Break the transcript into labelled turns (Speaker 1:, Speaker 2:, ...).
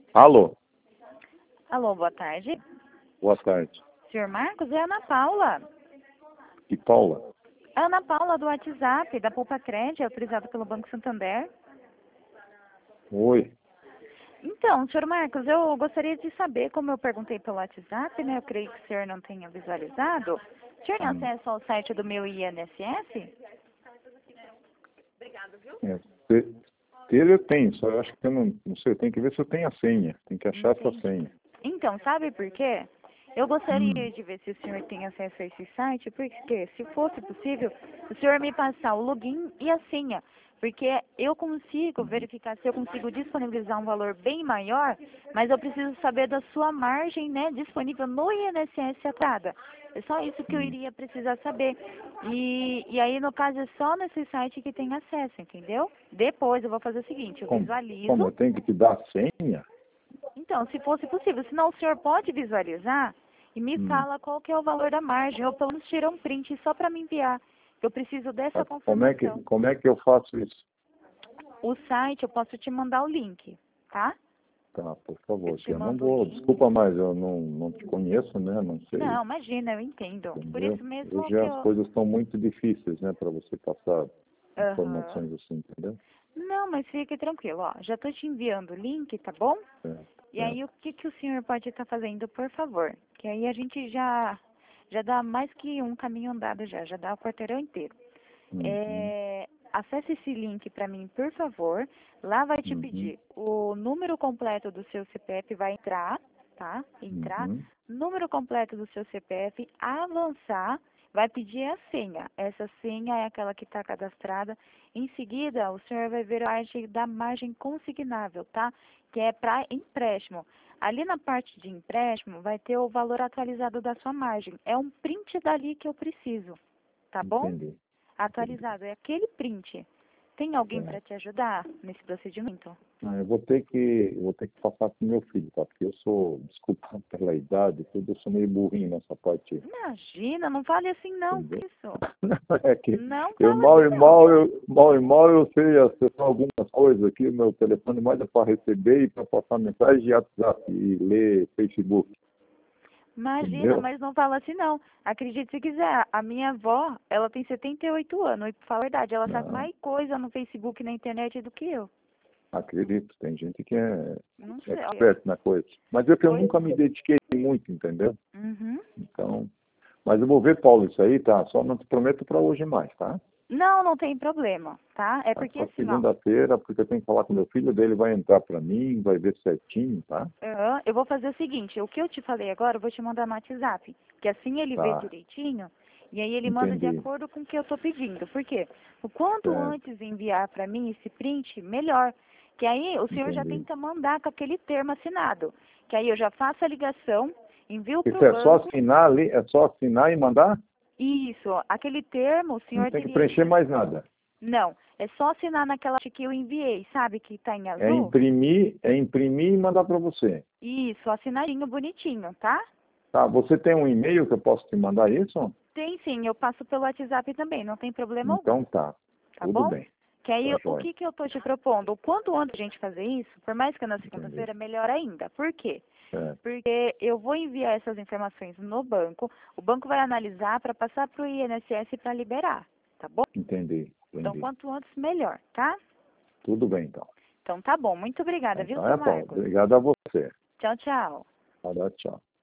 Speaker 1: Alô,
Speaker 2: Alô, boa tarde.
Speaker 1: boa tarde.
Speaker 2: Senhor Marcos, é a Ana Paula.
Speaker 1: E Paula?
Speaker 2: A Ana Paula do WhatsApp, da Poupa Crédito, autorizada pelo Banco Santander.
Speaker 1: Oi.
Speaker 2: Então, senhor Marcos, eu gostaria de saber, como eu perguntei pelo WhatsApp, né? Eu creio que o senhor não tenha visualizado. O senhor tem acesso ao site do meu INSS?
Speaker 1: É, ter eu tenho, só eu acho que eu não sei, eu tenho que ver se eu tenho a senha. Tem que achar essa
Speaker 2: Entendi.
Speaker 1: senha.
Speaker 2: Então, sabe por quê? Eu gostaria de ver se o senhor tem acesso a esse site, porque se fosse possível, o senhor me passar o login e a senha, porque eu consigo verificar se eu consigo disponibilizar um valor bem maior, mas eu preciso saber da sua margem, né, disponível no INSS atrada. É só isso que eu iria precisar saber. E aí, no caso, é só nesse site que tem acesso, entendeu? Depois eu vou fazer o seguinte, eu
Speaker 1: Como
Speaker 2: visualizo.
Speaker 1: eu tenho que te dar a senha?
Speaker 2: Então, se fosse possível, senão o senhor pode visualizar e me fala qual que é o valor da margem, ou pelo menos tira um print só para me enviar. Eu preciso dessa
Speaker 1: Tá? Como
Speaker 2: confirmação.
Speaker 1: é que eu faço isso?
Speaker 2: O site, eu posso te mandar o link, tá?
Speaker 1: Tá, por
Speaker 2: Eu
Speaker 1: favor,
Speaker 2: te
Speaker 1: que eu não
Speaker 2: mando o
Speaker 1: vou,
Speaker 2: link.
Speaker 1: desculpa, mas eu não te conheço, né? Não sei,
Speaker 2: Não, imagina, eu entendo. Por
Speaker 1: entendeu?
Speaker 2: isso mesmo
Speaker 1: Hoje
Speaker 2: que
Speaker 1: as
Speaker 2: eu...
Speaker 1: coisas estão muito difíceis, né, para você passar
Speaker 2: Aham.
Speaker 1: informações assim, entendeu?
Speaker 2: Não, mas fique tranquilo, ó. Já tô te enviando o link, tá bom?
Speaker 1: É,
Speaker 2: E
Speaker 1: é.
Speaker 2: aí, o que que o senhor pode estar fazendo, por favor? Que aí a gente já dá mais que um caminho andado já dá o quarteirão inteiro.
Speaker 1: Uhum,
Speaker 2: Acesse esse link para mim, por favor. Lá vai te
Speaker 1: uhum,
Speaker 2: pedir o número completo do seu CPF, vai entrar, tá? Entrar,
Speaker 1: uhum.
Speaker 2: número completo do seu CPF, avançar, vai pedir a senha. Essa senha é aquela que está cadastrada. Em seguida, o senhor vai ver a parte da margem consignável, tá? Que é para empréstimo. Ali na parte de empréstimo, vai ter o valor atualizado da sua margem. É um print dali que eu preciso, tá bom?
Speaker 1: Entendi.
Speaker 2: Atualizado, é aquele print. Tem alguém
Speaker 1: Tá.
Speaker 2: para te ajudar nesse procedimento?
Speaker 1: Ah, eu vou ter que passar pro meu filho, tá? Porque eu sou, desculpa pela idade, tudo, eu sou meio burrinho nessa parte,
Speaker 2: Imagina, não fale assim não,
Speaker 1: entendeu?
Speaker 2: que isso?
Speaker 1: É que
Speaker 2: Não
Speaker 1: eu
Speaker 2: fala assim não.
Speaker 1: mal e mal eu sei acessar algumas coisas aqui, o meu telefone mais é para receber e para passar mensagem de WhatsApp e ler Facebook,
Speaker 2: Imagina,
Speaker 1: entendeu?
Speaker 2: mas não fala assim não. Acredite se quiser, a minha avó, ela tem 78 anos, e pra falar a verdade, ela sabe
Speaker 1: Não,
Speaker 2: mais coisa no Facebook e na internet do que eu.
Speaker 1: acredito, tem gente que é
Speaker 2: Não sei, olha.
Speaker 1: expert na coisa. Mas é que eu
Speaker 2: Pois.
Speaker 1: nunca me dediquei muito, entendeu?
Speaker 2: Uhum.
Speaker 1: Então, mas eu vou ver, Paulo, isso aí, tá? Só não te prometo para hoje mais, tá?
Speaker 2: Não, não tem problema, tá? É
Speaker 1: Tá?
Speaker 2: porque
Speaker 1: Só
Speaker 2: assim, ó,
Speaker 1: segunda-feira, porque eu tenho que falar com meu filho, dele vai entrar para mim, vai ver certinho, tá?
Speaker 2: eu vou fazer o seguinte, o que eu te falei agora, eu vou te mandar no WhatsApp, que assim ele vê
Speaker 1: Tá,
Speaker 2: direitinho, e aí ele manda de
Speaker 1: entendi.
Speaker 2: acordo com o que eu estou pedindo. Por quê? O quanto
Speaker 1: Certo,
Speaker 2: antes enviar para mim esse print, melhor. Que aí o senhor já
Speaker 1: entendi.
Speaker 2: tenta mandar com aquele termo assinado. Que aí eu já faço a ligação, envio para o
Speaker 1: Isso é só
Speaker 2: banco,
Speaker 1: assinar ali, é só assinar e mandar?
Speaker 2: isso, aquele termo o
Speaker 1: Não
Speaker 2: senhor
Speaker 1: tem que
Speaker 2: teria
Speaker 1: preencher
Speaker 2: que...
Speaker 1: mais nada.
Speaker 2: Não, é só assinar naquela que eu enviei, sabe, que está em azul?
Speaker 1: É imprimir e mandar para você.
Speaker 2: Isso, assinadinho, bonitinho, tá?
Speaker 1: Tá, você tem um e-mail que eu posso te mandar isso?
Speaker 2: Tem sim, eu passo pelo WhatsApp também, não tem problema algum,
Speaker 1: Então tá,
Speaker 2: tá
Speaker 1: tudo
Speaker 2: bom?
Speaker 1: bem.
Speaker 2: Que aí,
Speaker 1: Tá
Speaker 2: o
Speaker 1: jóia.
Speaker 2: que que eu tô te propondo? O quanto antes a gente fazer isso, por mais que na
Speaker 1: Entendi.
Speaker 2: segunda-feira, melhor ainda. Por quê?
Speaker 1: Certo.
Speaker 2: Porque eu vou enviar essas informações no banco, o banco vai analisar para passar para o INSS para liberar, tá bom?
Speaker 1: Entendi,
Speaker 2: Então,
Speaker 1: entendi.
Speaker 2: quanto antes, melhor, tá?
Speaker 1: Tudo bem, então.
Speaker 2: Então, tá bom. Muito obrigada, viu,
Speaker 1: Então
Speaker 2: seu
Speaker 1: é, Paulo.
Speaker 2: Marcos?
Speaker 1: Obrigado a você.
Speaker 2: Tchau, tchau.
Speaker 1: Tá, tchau.